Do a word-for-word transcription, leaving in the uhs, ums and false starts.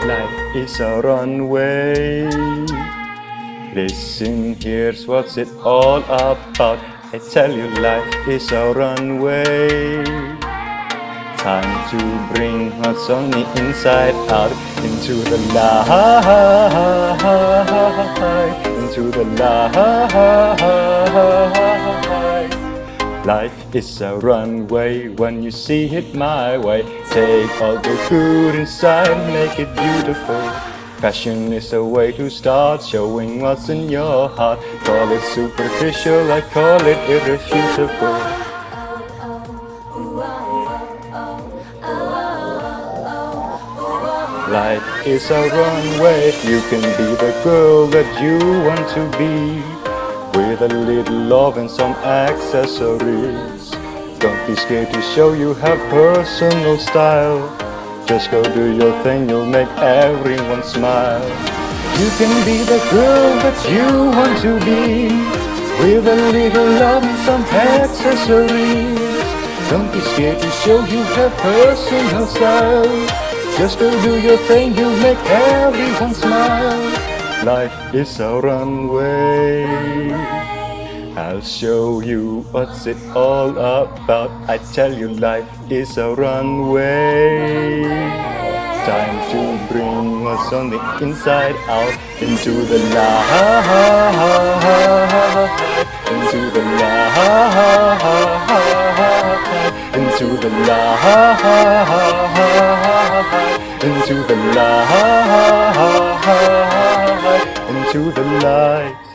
Life is a runway. Listen, here's what's it all about. I tell you, life is a runway. Time to bring what's on the inside out into the light, into the light. Life is a runway when you see it my way. Take all the good inside, make it beautiful. Passion is a way to start showing what's in your heart. Call it superficial, I call it irrefutable. Life is a runway, you can be the girl that you want to be, with a little love and some accessories. Don't be scared to show you have personal style. Just go do your thing, you'll make everyone smile. You can be the girl that you want to be, with a little love and some accessories. Don't be scared to show you have personal style. Just go do your thing, you'll make everyone smile. Life is a runway. I'll show you what's it all about. I tell you, life is a runway. Time to bring what's on the inside out into the light, into the light, into the light, into the light, into the light.